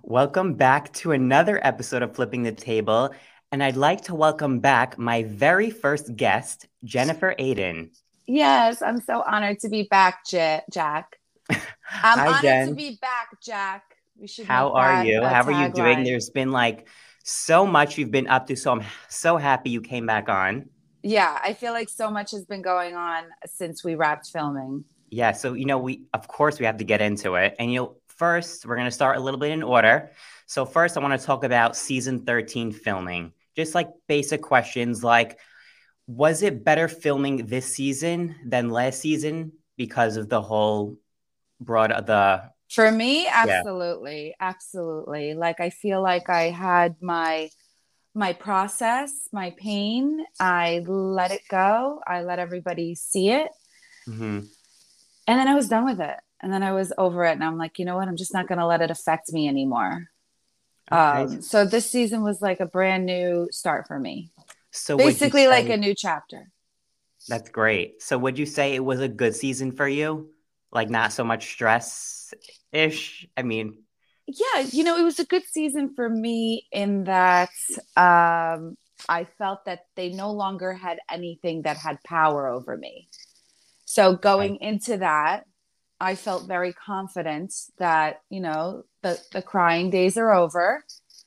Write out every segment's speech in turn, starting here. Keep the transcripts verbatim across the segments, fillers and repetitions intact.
Welcome back to another episode of Flipping the Table. And I'd like to welcome back my very first guest, Jennifer Aiden. Yes, I'm so honored to be back, J- Jack. I'm Hi, honored to Jen. be back, Jack. We should How make are that you? a How are you doing? tagline. There's been like so much you've been up to, so I'm so happy you came back on. Yeah, I feel like so much has been going on since we wrapped filming. Yeah, so you know, we of course we have to get into it. And you know, first we're gonna start a little bit in order. So first I want to talk about season thirteen filming. Just like basic questions like was it better filming this season than last season because of the whole broad the For me, yeah. absolutely, absolutely. Like I feel like I had my my process, my pain. I let it go. I let everybody see it, Mm-hmm. and then I was done with it. And then I was over it, and I'm like, you know what? I'm just not going to let it affect me anymore. Okay. Um, so this season was like a brand new start for me. So would you Basically like say a new chapter. that's great? So would you say it was a good season for you? Like not so much stress ish? I mean, Yeah, you know, it was a good season for me in that um, I felt that they no longer had anything that had power over me. So okay. going into that, I felt very confident that, you know, the, the crying days are over.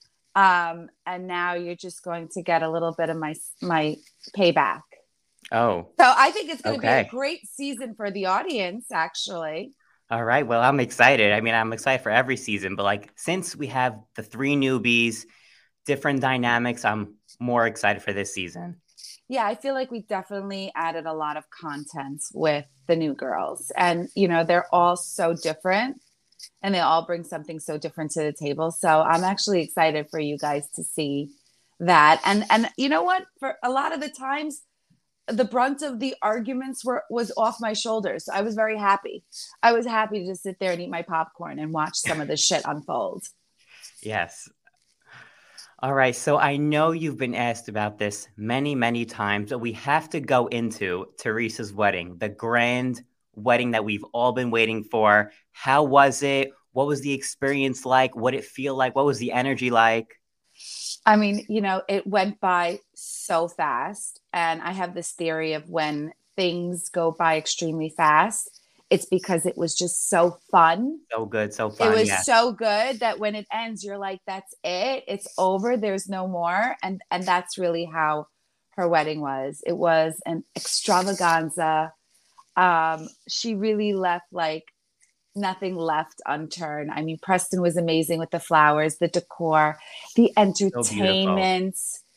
Um, and now you're just going to get a little bit of my my payback. Oh, So I think it's going to be a okay. great season for the audience, actually. All right. Well, I'm excited. I mean, I'm excited for every season, but like since we have the three newbies, different dynamics, I'm more excited for this season. Yeah, I feel like we definitely added a lot of content with the new girls. And, you know, they're all so different and they all bring something so different to the table. So I'm actually excited for you guys to see that. And and you know what? For a lot of the times the brunt of the arguments were was off my shoulders. So I was very happy. I was happy to just sit there and eat my popcorn and watch some of this shit unfold. Yes. All right. So I know you've been asked about this many, many times, but we have to go into Teresa's wedding, the grand wedding that we've all been waiting for. How was it? What was the experience like? What did it feel like? What was the energy like? I mean, you know, it went by so fast. And I have this theory of when things go by extremely fast, it's because it was just so fun. So good, so It fun. was Yeah. so good that when it ends, you're like, that's it. It's over. There's no more. And and that's really how her wedding was. It was an extravaganza. Um, she really left like nothing left unturned. I mean, Preston was amazing with the flowers, the decor, the So beautiful. entertainment,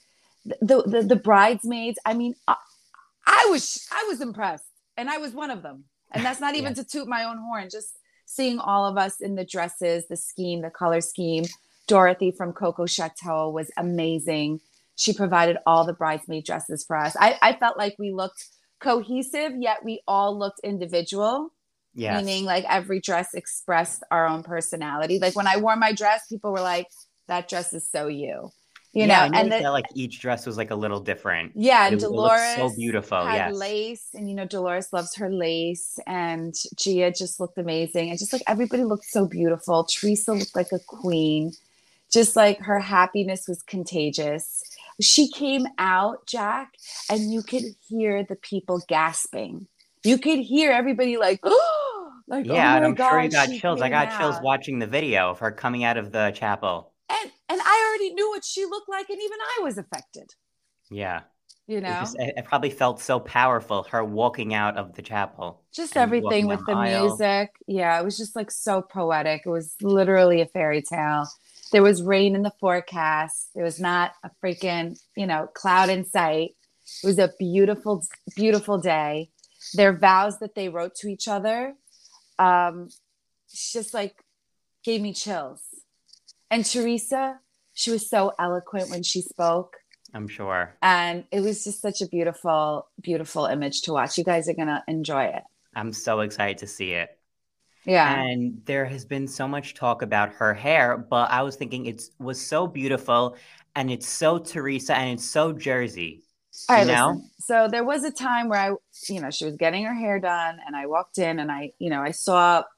the the, the bridesmaids. I mean, I, I was I was impressed, and I was one of them. And that's not Yeah. even to toot my own horn. Just seeing all of us in the dresses, the scheme, the color scheme. Dorothy from Coco Chateau was amazing. She provided all the bridesmaid dresses for us. I, I felt like we looked cohesive, yet we all looked individual, meaning Yes. like every dress expressed our own personality. Like when I wore my dress, people were like, that dress is so you, you Yeah, know, I and noticed the, that like each dress was like a little different, yeah, but it, and it looked so Dolores beautiful. had Yes. lace, and you know, Dolores loves her lace, and Gia just looked amazing. And just like everybody looked so beautiful. Teresa looked like a queen. Just like her happiness was contagious. She came out, Jack, and you could hear the people gasping. You could hear everybody like, oh, like, oh Yeah, and my I'm sure you God, got she chills. I came got chills out. watching the video of her coming out of the chapel. And and I already knew what she looked like, and even I was affected, Yeah. you It just know? it, it probably felt so powerful, her walking out of the chapel Just and everything walking down with the the aisle. music. Yeah, it was just like so poetic. It was literally a fairy tale. There was rain in the forecast. There was not a freaking, you know, cloud in sight. It was a beautiful, beautiful day. Their vows that they wrote to each other, um, just like gave me chills. And Teresa, she was so eloquent when she spoke. I'm sure. And it was just such a beautiful, beautiful image to watch. You guys are going to enjoy it. I'm so excited to see it. Yeah. And there has been so much talk about her hair, but I was thinking it was so beautiful and it's so Teresa and it's so Jersey, All you right, know? listen. So there was a time where I, you know, she was getting her hair done and I walked in and I, you know, I saw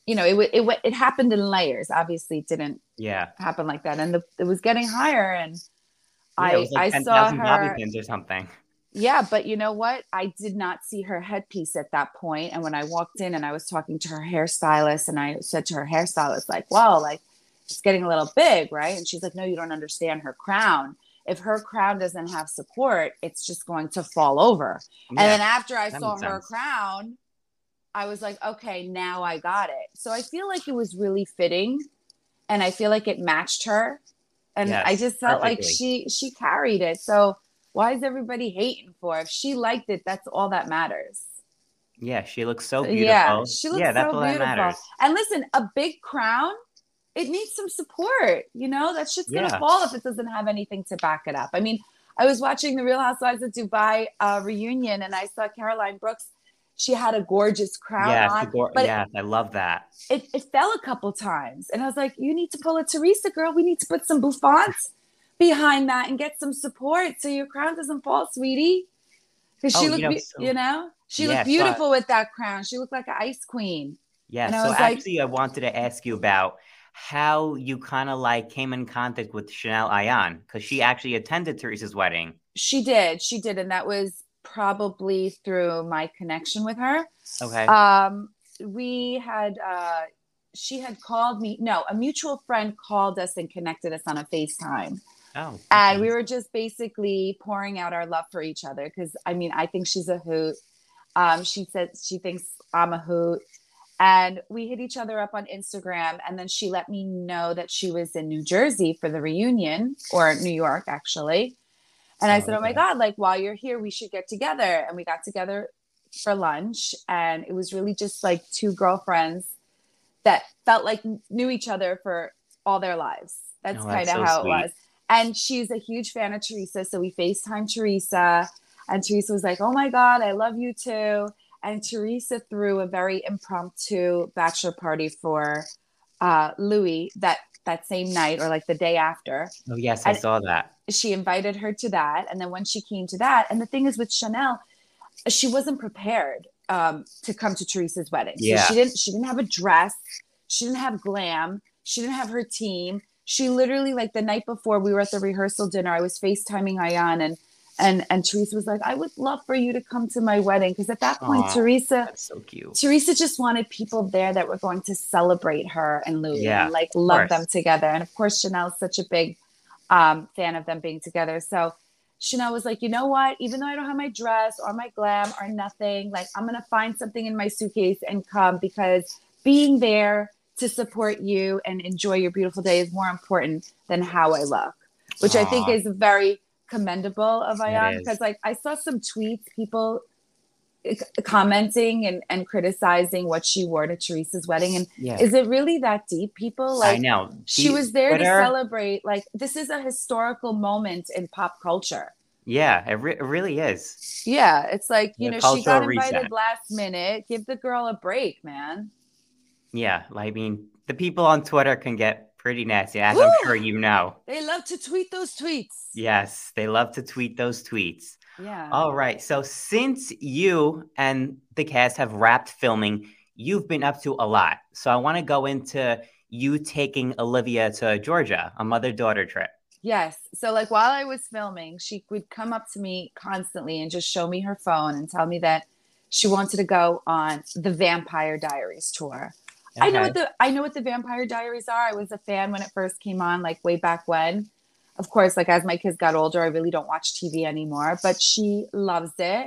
you know, it w- it w- it happened in layers. Obviously, it didn't Yeah. happen like that, and the, it was getting higher. And Yeah, it I was like I saw ten thousand bobby her. pins or something. Yeah, but you know what? I did not see her headpiece at that point. And when I walked in and I was talking to her hairstylist, and I said to her hairstylist, like, "Well, like it's getting a little big, right?" And she's like, "No, you don't understand her crown. If her crown doesn't have support, it's just going to fall over." And Yeah, then after I that saw makes her sense. crown, I was like, okay, now I got it. So I feel like it was really fitting, and I feel like it matched her. And I Yes, just felt like perfectly. she she carried it. So why is everybody hating for it? If she liked it, that's all that matters. Yeah, she looks so Yeah, beautiful. she looks Yeah, that's so all that beautiful. matters. And listen, a big crown, it needs some support. You know, that shit's gonna Yeah. fall if it doesn't have anything to back it up. I mean, I was watching the Real Housewives of Dubai uh, reunion, and I saw Caroline Brooks. She had a gorgeous crown Yes, the on, gore. but Yes, I love that. it, it fell a couple times. And I was like, you need to pull a Teresa, girl. We need to put some bouffants behind that and get some support so your crown doesn't fall, sweetie. Because Oh, she you looked, know, be- you so know, she looked yeah, so beautiful with that crown. She looked like an ice queen. yeah, And I so was like, actually, I wanted to ask you about how you kind of like came in contact with Chanel Ayan because she actually attended Teresa's wedding. she did, she did. And that was probably through my connection with her. Okay. Um, we had, uh, she had called me. No, a mutual friend called us and connected us on a FaceTime. Oh, And okay. we were just basically pouring out our love for each other. Cause I mean, I think she's a hoot. Um, she said she thinks I'm a hoot. And we hit each other up on Instagram. And then she let me know that she was in New Jersey for the reunion, or New York, actually. And I Oh, said, oh my okay. God, like while you're here, we should get together. And we got together for lunch. And it was really just like two girlfriends that felt like knew each other for all their lives. That's Oh, kind that's of so how it was. sweet. And she's a huge fan of Teresa. So we FaceTime Teresa, and Teresa was like, oh my God, I love you too. And Teresa threw a very impromptu bachelor party for uh, Louis that, that same night, or like the day after. Oh, yes, I And saw that. she invited her to that. And then when she came to that, and the thing is with Chanel, she wasn't prepared um, to come to Teresa's wedding. So Yeah. she didn't she didn't have a dress, she didn't have glam, she didn't have her team. She literally, like the night before we were at the rehearsal dinner, I was FaceTiming Ayan, and and and Teresa was like, I would love for you to come to my wedding. Because at that point, Oh, Teresa that's so cute. Teresa just wanted people there that were going to celebrate her and Louis Yeah, and like of love them course. together. And of course, Chanel's such a big um, fan of them being together. So Chanel was like, you know what? Even though I don't have my dress or my glam or nothing, like I'm going to find something in my suitcase and come, because being there to support you and enjoy your beautiful day is more important than how I look, which I think Oh, is very commendable of that Ayan. Because is. like I saw some tweets, people commenting and, and criticizing what she wore to Teresa's wedding. And Yeah, is it really that deep, people? I Like, know. she The was there to Twitter, celebrate. Like, this is a historical moment in pop culture. yeah, it, re it really is. Yeah, it's like, you The know, she cultural got invited reset. last minute. Give the girl a break, man. Yeah, like, I mean, the people on Twitter can get pretty nasty, as I'm Woo! sure you know. They love to tweet those tweets. Yes, they love to tweet those tweets. Yeah. All right, so since you and the cast have wrapped filming, you've been up to a lot. So I want to go into you taking Olivia to Georgia, a mother-daughter trip. Yes. So like while I was filming, she would come up to me constantly and just show me her phone and tell me that she wanted to go on the Vampire Diaries tour. I know Okay. what the I know what the Vampire Diaries are. I was a fan when it first came on, like way back when. Of course, like as my kids got older, I really don't watch T V anymore, but she loves it.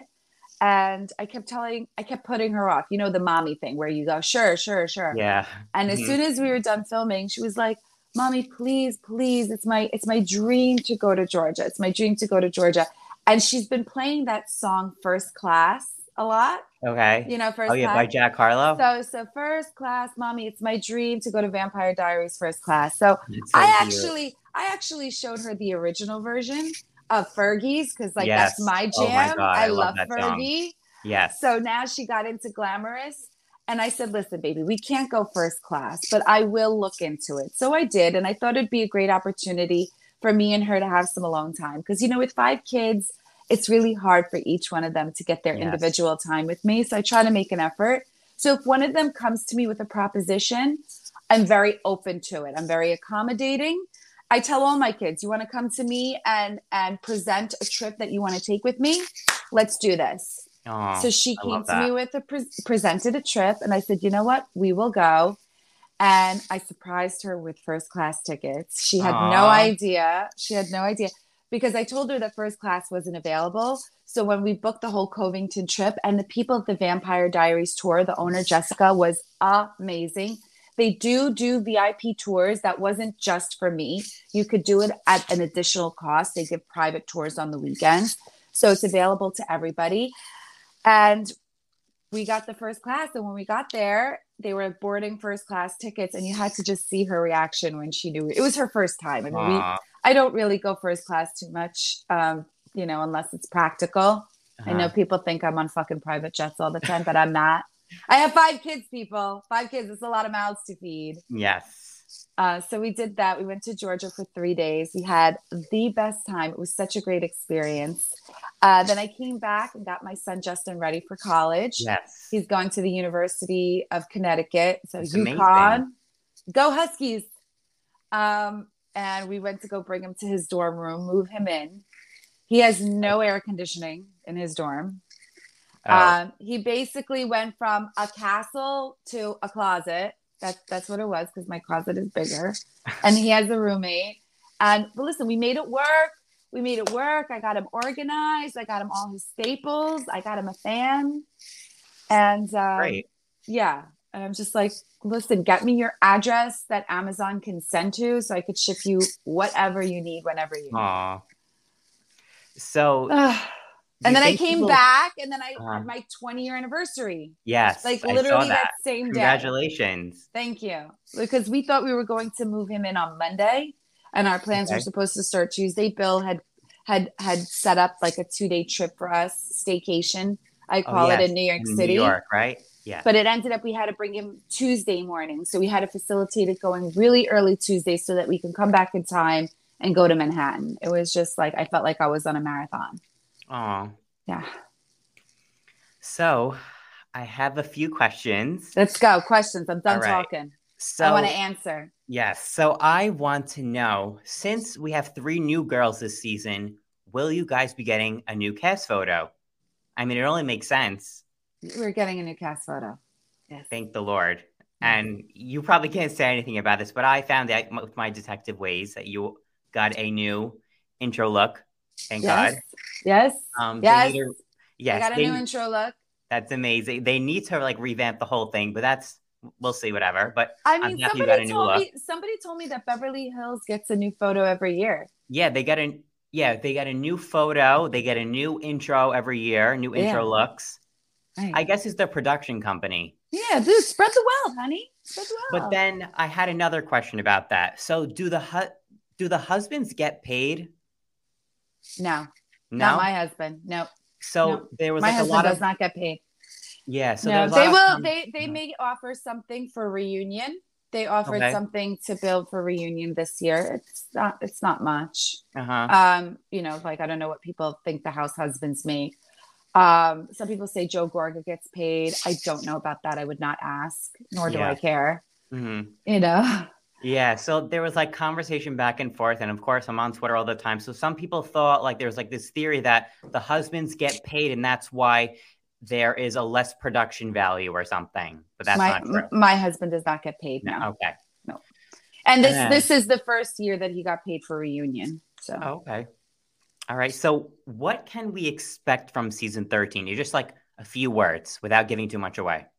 And I kept telling, I kept putting her off, you know, the mommy thing where you go, sure, sure, sure. Yeah. And as Mhm. soon as we were done filming, she was like, mommy, please, please. It's my, it's my dream to go to Georgia. It's my dream to go to Georgia. And she's been playing that song First Class a lot, Okay. you know, Oh First yeah, Class. by Jack Harlow. So, so First Class, mommy, it's my dream to go to Vampire Diaries First Class. So It's so I cute. actually, I actually showed her the original version of Fergie's, because like that's Yes. my Oh my jam. God, I I love love that song. Fergie. Yes. So now she got into Glamorous. And I said, listen, baby, we can't go first class, but I will look into it. So I did. And I thought it'd be a great opportunity for me and her to have some alone time. Because, you know, with five kids, it's really hard for each one of them to get their Yes. individual time with me. So I try to make an effort. So if one of them comes to me with a proposition, I'm very open to it. I'm very accommodating. I tell all my kids, you want to come to me and and present a trip that you want to take with me? Let's do this. Oh, So she I came love to that. me with a pre- presented a trip, and I said, you know what? We will go. And I surprised her with first class tickets. She had no Aw. idea. She had no idea because I told her that first class wasn't available. So when we booked the whole Covington trip, and the people at the Vampire Diaries tour, the owner Jessica was amazing. They do do V I P tours. That wasn't just for me. You could do it at an additional cost. They give private tours on the weekends. So it's available to everybody. And we got the first class. And when we got there, they were boarding first class tickets. And you had to just see her reaction when she knew it was her first time. I mean, we, Aw. I don't really go first class too much, um, you know, unless it's practical. I know Uh-huh. people think I'm on fucking private jets all the time, but I'm not. I have five kids, people. Five kids. It's a lot of mouths to feed. Yes. Uh, so we did that. We went to Georgia for three days. We had the best time. It was such a great experience. Uh, then I came back and got my son Justin ready for college. Yes. He's going to the University of Connecticut. So It's amazing. UConn, go Huskies. Um, and we went to go bring him to his dorm room, move him in. He has no air conditioning in his dorm. Oh, Um, he basically went from a castle to a closet. That's that's what it was because my closet is bigger, and he has a roommate. And but listen, we made it work. We made it work. I got him organized. I got him all his staples. I got him a fan, and um, great. yeah. And I'm just like, listen, get me your address that Amazon can send to, so I could ship you whatever you need whenever you need. Aw. So, Ugh. do And you then I think came people- back, and then I Uh-huh. had my twenty year anniversary. Yes, Like I saw literally that. that same day. Congratulations. Thank you. Because we thought we were going to move him in on Monday, and our plans were Okay. supposed to start Tuesday. Bill had had had set up like a two day trip for us, staycation. I Oh, call yes, it in New York in City. New York, right? Yeah. But it ended up we had to bring him Tuesday morning, so we had to facilitate it going really early Tuesday so that we can come back in time and go to Manhattan. It was just like I felt like I was on a marathon. Oh, Yeah. so I have a few questions. Let's go. Questions. I'm done All right. talking. So I want to answer. yes, so I want to know, since we have three new girls this season, will you guys be getting a new cast photo? I mean, it only makes sense. We're getting a new cast photo. Yes. Thank the Lord. And you probably can't say anything about this, but I found out with my detective ways that you got a new intro look. Thank Yes. God. Yes. Um, they Yes. need to- yes, I got a they- new intro look. that's amazing. They need to like revamp the whole thing, but that's we'll see, whatever. But I I'm mean, happy you got a somebody new told look. me somebody told me that Beverly Hills gets a new photo every year. Yeah, they get a yeah, they get a new photo. They get a new intro every year. New intro Yeah. looks. Right. I guess it's their production company. Yeah, dude, spread the wealth, honey. Spread the wealth. But then I had another question about that. So do the hu- do the husbands get paid? no, No. not my husband. No, so no. there was my like a husband lot does of not get paid. yeah. So no, there's a they lot will. Of, they they uh, may offer something for reunion. They offered Okay. something to build for reunion this year. It's not. It's not much. uh-huh. Um, you know, like I don't know what people think the house husbands make. Um, some people say Joe Gorga gets paid. I don't know about that. I would not ask, nor do Yeah. I care. Mhm. You know. Yeah, so there was like conversation back and forth, and of course I'm on Twitter all the time. So some people thought like there was like this theory that the husbands get paid, and that's why there is a less production value or something. But that's my not true. m- my husband does not get paid. No. No, okay. And this And- this is the first year that he got paid for reunion. So Oh, okay. All right. So what can we expect from season thirteen? You're just like a few words without giving too much away.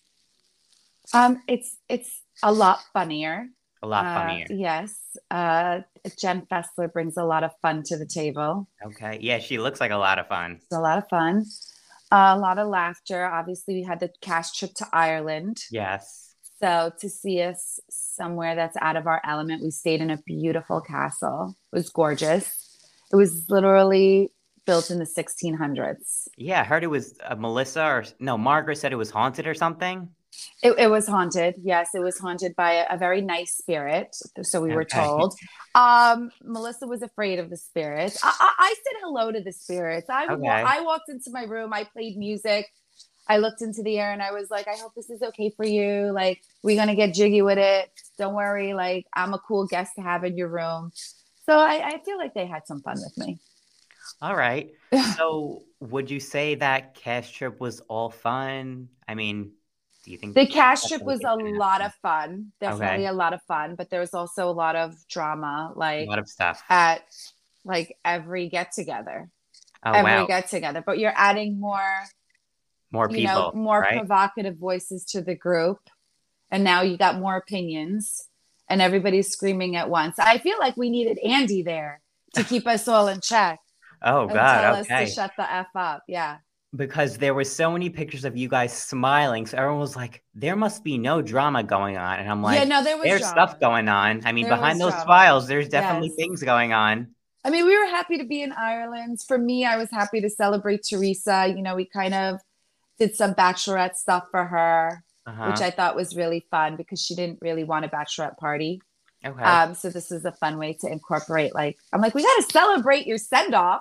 um it's it's a lot funnier. A lot Uh, funnier. yes. Uh Jen Fessler brings a lot of fun to the table. Okay. Yeah, she looks like a lot of fun. It's a lot of fun. Uh, a lot of laughter. Obviously, we had the cast trip to Ireland. Yes. So to see us somewhere that's out of our element, we stayed in a beautiful castle. It was gorgeous. It was literally built in the sixteen hundreds. Yeah, I heard it was uh, Melissa or no, Margaret said it was haunted or something. It, it was haunted. Yes, it was haunted by a, a very nice spirit. So we were Okay. told. Um, Melissa was afraid of the spirits. I, I, I said hello to the spirits. I, wa- Okay. I walked into my room. I played music. I looked into the air and I was like, I hope this is okay for you. Like, we're going to get jiggy with it. Don't worry. Like, I'm a cool guest to have in your room. So I, I feel like they had some fun with me. All right. So would you say that cast trip was all fun? I mean, do you think The cast trip definitely was it's a gonna lot happen? of fun. Definitely Okay. a lot of fun. But there was also a lot of drama, A like lot of stuff. at like every get together, Oh, every wow. get together. But you're adding more, More you know, people, more right? provocative voices to the group. And now you got more opinions and everybody's screaming at once. I feel like we needed Andy there to keep us all in check Oh, and tell God. us to Okay. shut the F up. Yeah. Because there were so many pictures of you guys smiling. So everyone was like, there must be no drama going on. And I'm Yeah, like, no, there was there's stuff drama. going on. I mean, There behind was those drama. smiles, there's definitely Yes. things going on. I mean, we were happy to be in Ireland. For me, I was happy to celebrate Teresa. You know, we kind of did some bachelorette stuff for her, which Uh-huh. I thought was really fun because she didn't really want a bachelorette party. Okay. Um, so this is a fun way to incorporate, like, I'm like, we got to celebrate your send off,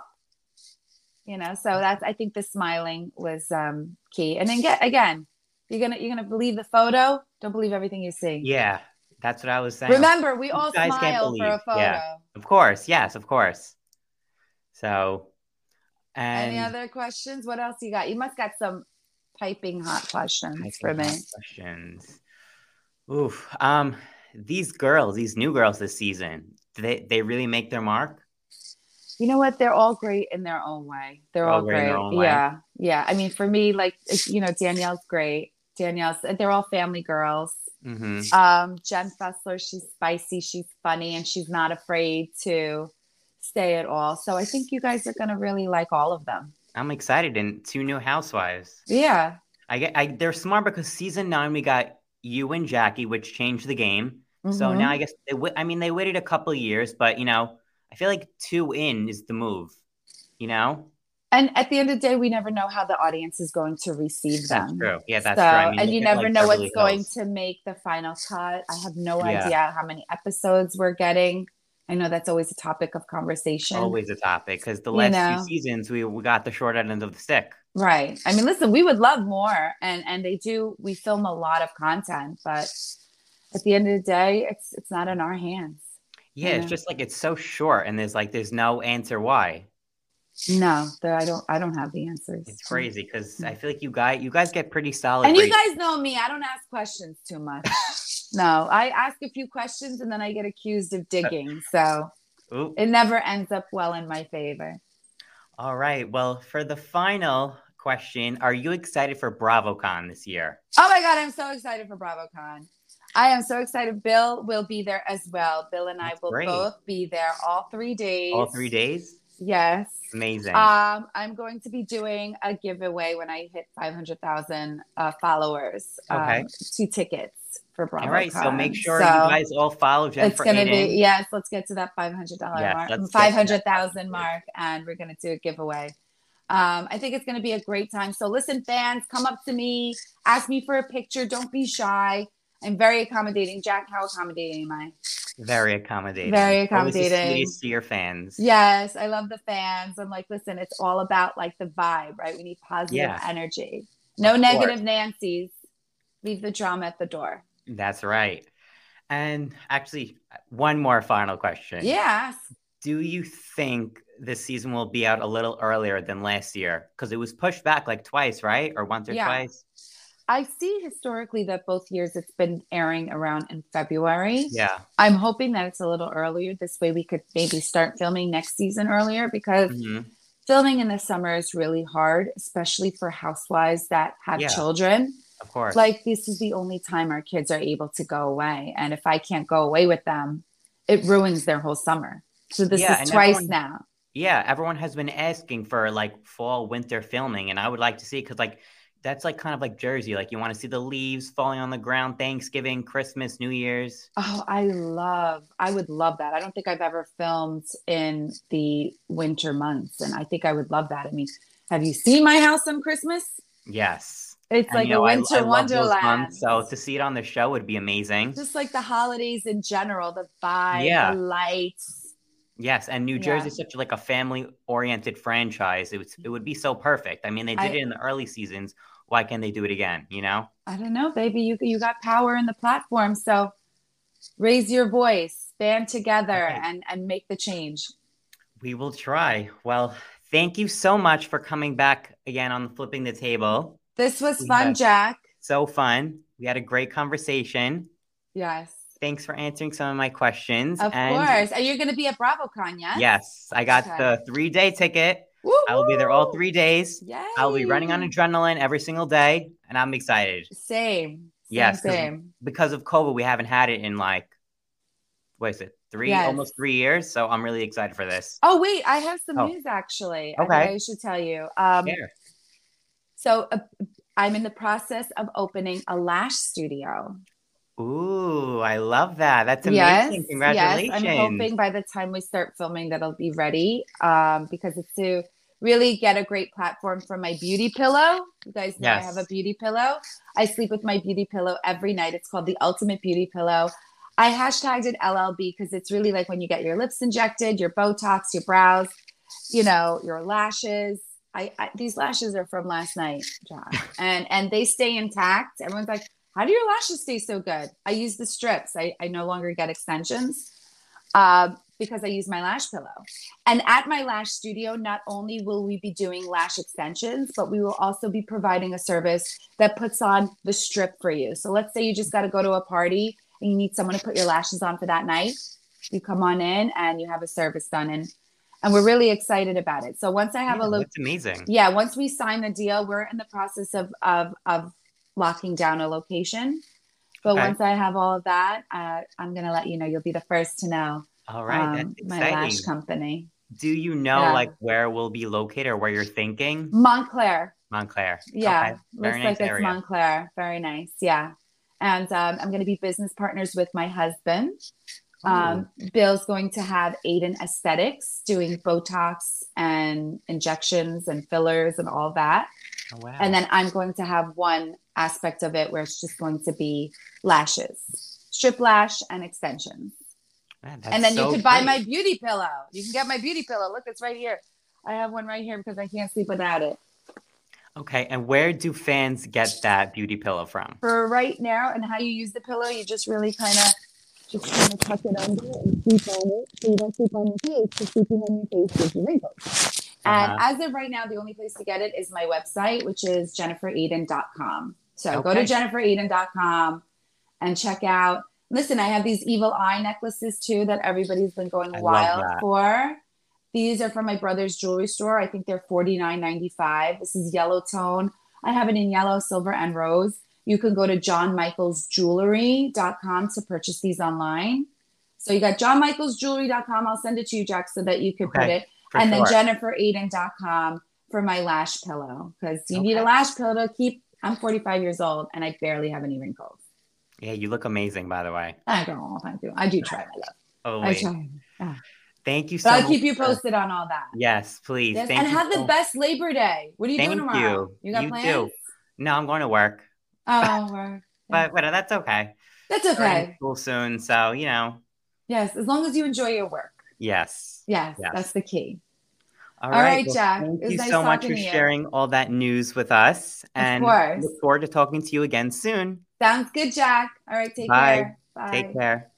you know? So that's, I think the smiling was um, key. And then get, again, you're going to, you're going to believe the photo. Don't believe everything you see. Yeah, that's what I was saying. Remember, we You all guys can't smile for believe. a Yeah, photo. of course. Yes, of course. So, Any and other questions? What else you got? You must got some piping hot questions typing for hot me. questions. Oof. Um, these girls, these new girls this season, do they they really make their mark? You know what? They're all great in their own way. They're They're all all great in their great. own way. Yeah. Yeah. I mean, for me, like, you know, Danielle's great. Danielle's, they're all family girls. Mm-hmm. Um, Jen Fessler, she's spicy, she's funny, and she's not afraid to say it all. So I think you guys are going to really like all of them. I'm excited. And two new housewives. Yeah. I get. I they're smart because season nine we got you and Jackie, which changed the game. So now I Mm-hmm. guess they. Wait, I mean, they waited a couple of years, but you know, I feel like two in is the move. You know. And at the end of the day, we never know how the audience is going to receive That's them. true. Yeah, So, that's true. I mean, and look you at never like know what's Beverly going Hills. to make the final cut. I have no Yeah, idea how many episodes we're getting. I know that's always a topic of conversation, always a topic because the you last two know. seasons we, we got the short end of the stick. Right. I mean, listen, we would love more and and they do we film a lot of content, but at the end of the day, it's it's not in our hands, Yeah, you it's know. just like it's so short and there's like there's no answer why. No, there I don't I don't have the answers. It's crazy because I feel like you guys you guys get pretty solid And you ratings. guys know me, I don't ask questions too much. No, I ask a few questions and then I get accused of digging. So Ooh. it never ends up well in my favor. All right. Well, for the final question, are you excited for BravoCon this year? Oh my God, I'm so excited for BravoCon. I am so excited. Bill will be there as well. Bill and I That's will great. both be there all three All days. three days? Yes. Amazing. Um, I'm going to be doing a giveaway when I hit five hundred thousand uh, followers. Okay. Um, two tickets for BravoCon. All right. So make sure so you guys all follow it's Jennifer going to Aiden. be, yes, let's get to that five hundred dollars Yes, mark, let's get to that five hundred thousand mark, and we're going to do a giveaway. Um, I think it's going to be a great time. So listen, fans, come up to me, ask me for a picture. Don't be shy. I'm very accommodating. Jack, how accommodating am I? Very accommodating. Very Always the accommodating. sweetest to your fans. Yes, I love the fans. I'm like, listen, it's all about like the vibe, right? We need positive Yeah. energy. No Of negative course. Nancy's. Leave the drama at the door. That's right. And actually, one more final question. Yes. Do you think this season will be out a little earlier than last year? Because it was pushed back like twice, right? Or once or Yeah. twice? I see historically that both years it's been airing around in February. Yeah. I'm hoping that it's a little earlier. This way we could maybe start filming next season earlier because Mm-hmm. filming in the summer is really hard, especially for housewives that have Yeah. children. Of course. Like this is the only time our kids are able to go away. And if I can't go away with them, it ruins their whole summer. So this Yeah, is and twice everyone- now. Yeah, everyone has been asking for like fall, winter filming, and I would like to see because like that's like kind of like Jersey. Like you want to see the leaves falling on the ground, Thanksgiving, Christmas, New Year's. Oh, I love, I would love that. I don't think I've ever filmed in the winter months. And I think I would love that. I mean, have you seen my house on Christmas? Yes. It's And, like you know, a I, winter I love those wonderland. months, so to see it on the show would be amazing. Just like the holidays in general, the vibe, Yeah. the lights. Yes, and New Jersey Yeah. is such like a family-oriented franchise. It was, it would be so perfect. I mean, they did I- it in the early seasons. why can't they do it again? You know? I don't know, baby. You you got power in the platform, so raise your voice, band together, Right. and and make the change. We will try. Well, thank you so much for coming back again on Flipping the Table. This was We fun, had Jack. so fun. We had a great conversation. Yes. Thanks for answering some of my questions. Of and course. And you're going to be at BravoCon, yes? yes, I got Okay. the three-day ticket. Woo-hoo! I will be there all three days. Yay. I'll be running on adrenaline every single day, and I'm excited. Same. Yes, Same. because of COVID, we haven't had it in like, what is it, three, yes. almost three years. So I'm really excited for this. Oh, wait, I have some oh. news actually. Okay. I, I should tell you. Um, Share. So uh, I'm in the process of opening a lash studio. Ooh, I love that. That's amazing. Yes, Congratulations. Yes, I'm hoping by the time we start filming that'll be ready um, because it's to really get a great platform for my beauty pillow. You guys know yes. I have a beauty pillow. I sleep with my beauty pillow every night. It's called the Ultimate Beauty Pillow. I hashtagged it L L B because it's really like when you get your lips injected, your Botox, your brows, you know, your lashes. I, I these lashes are from last night, John, and and they stay intact. Everyone's like, how do your lashes stay so good? I use the strips. I, I no longer get extensions uh, because I use my lash pillow. And at my lash studio, not only will we be doing lash extensions, but we will also be providing a service that puts on the strip for you. So let's say you just got to go to a party and you need someone to put your lashes on for that night. You come on in and you have a service done. And And we're really excited about it. So once I have yeah, a look, that's amazing. Yeah, once we sign the deal, we're in the process of of of locking down a location. But okay. once I have all of that, uh, I'm gonna let you know. You'll be the first to know. All right, um, that's my exciting. lash company. Do you know yeah. like where we'll be located or where you're thinking? Montclair. Montclair. Yeah, okay. Very looks nice like area. it's Montclair. Very nice. Yeah, and um, I'm gonna be business partners with my husband. Um, Bill's going to have Aiden Aesthetics doing Botox and injections and fillers and all that. Oh, wow. And then I'm going to have one aspect of it where it's just going to be lashes, strip lash and extensions. Man, and then so you could buy great. my beauty pillow. You can get my beauty pillow. Look, it's right here. I have one right here because I can't sleep without it. Okay. And where do fans get that beauty pillow from? For right now, and how you use the pillow, you just really kind of Just kind of tuck it under and sleep on it so you don't sleep on your face because sleeping on your face gives you wrinkles. Uh-huh. And as of right now, the only place to get it is my website, which is jennifer eden dot com. So okay. Go to jennifer eden dot com and check out. Listen, I have these evil eye necklaces too that everybody's been going I wild for. These are from my brother's jewelry store. I think they're forty-nine ninety-five. This is yellow tone. I have it in yellow, silver, and rose. You can go to john michaels jewelry dot com to purchase these online. So you got john michaels jewelry dot com. I'll send it to you, Jack, so that you can okay, put it. And sure. Then jennifer eden dot com for my lash pillow because you okay. need a lash pillow to keep. I'm forty-five years old and I barely have any wrinkles. Yeah, you look amazing, by the way. I don't. Thank you. I do try, my love. Oh, I try. Yeah. Thank you so but much. I'll keep you posted for... on all that. Yes, please. Yes. Thank and you have so... the best Labor Day. What are you Thank doing tomorrow? You, you got you plans? Do. No, I'm going to work. Oh, work. But, but that's okay. That's okay. School soon, so you know. Yes, as long as you enjoy your work. Yes. Yes, yes. that's the key. All right, all right well, Jack. Thank you nice so much for you. sharing all that news with us. And of course. Look forward to talking to you again soon. Sounds good, Jack. All right, take Bye. care. Bye. Take care.